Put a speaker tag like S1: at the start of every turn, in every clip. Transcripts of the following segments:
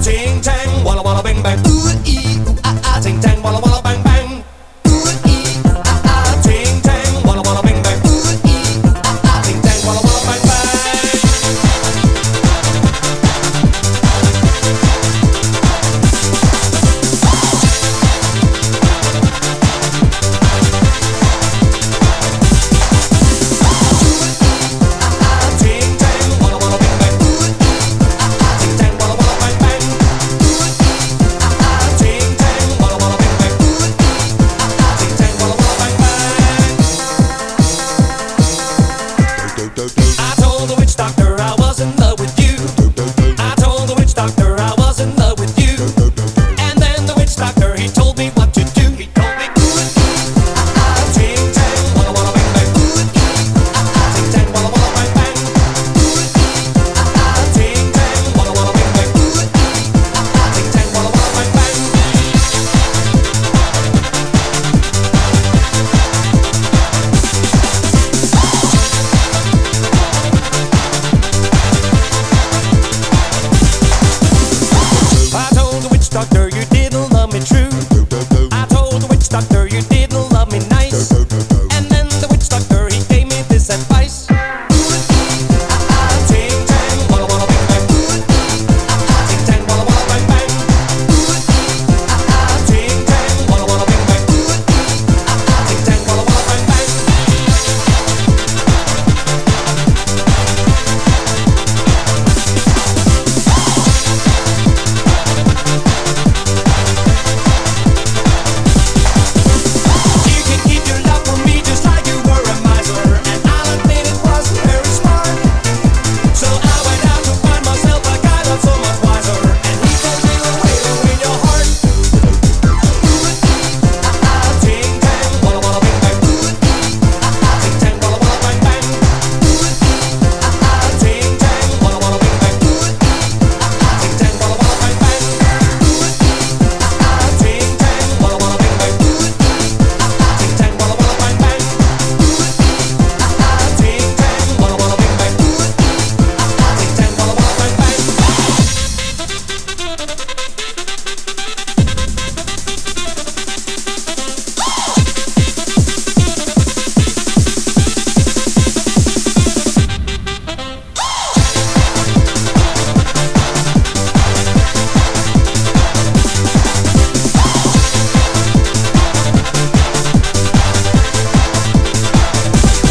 S1: ting tang, walla walla bang bang. Ooh ee ooh ah ah, ting tang, walla walla bang bang. Ooh ee ooh ah ah, ting tang, walla walla bang bang. Ooh ee ooh ah ah, ting tang, walla walla bang bang. I told the witch doctor I was in love with you. I told the witch doctor I was in love with you. And then the witch doctor he told me what to do. He told me ting tang, walla walla bang bang. Ting tang, walla walla bang bang. Ting tang, walla walla bang bang. Ting tang, walla walla bang bang. I told the witch doctor you didn't love me true. I told the witch doctor you didn't love me nice. And then the witch doctor he gave me this advice. Ting tang, walla walla bang bang. Ting tang, walla walla bang bang. Ting tang, walla walla bang bang. Ting tang, walla walla bang bang. You can keep your love for me just like you were a miser, and I'll admit it wasn't very smart. So I went out to find myself a guy that's so much wiser, and he told me the way to win your heart. Ting tang, walla walla bang bang. Ting tang, walla walla bang bang. Ting tang, walla walla bang bang. Ting tang, walla walla bang bang. Ting tang, walla walla bang bang. Ting tang, walla walla bang bang. Ting tang, walla walla bang bang. Ting tang, walla walla bang bang.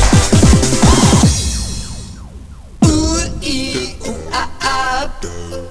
S1: Ooh ee ooh ah ah.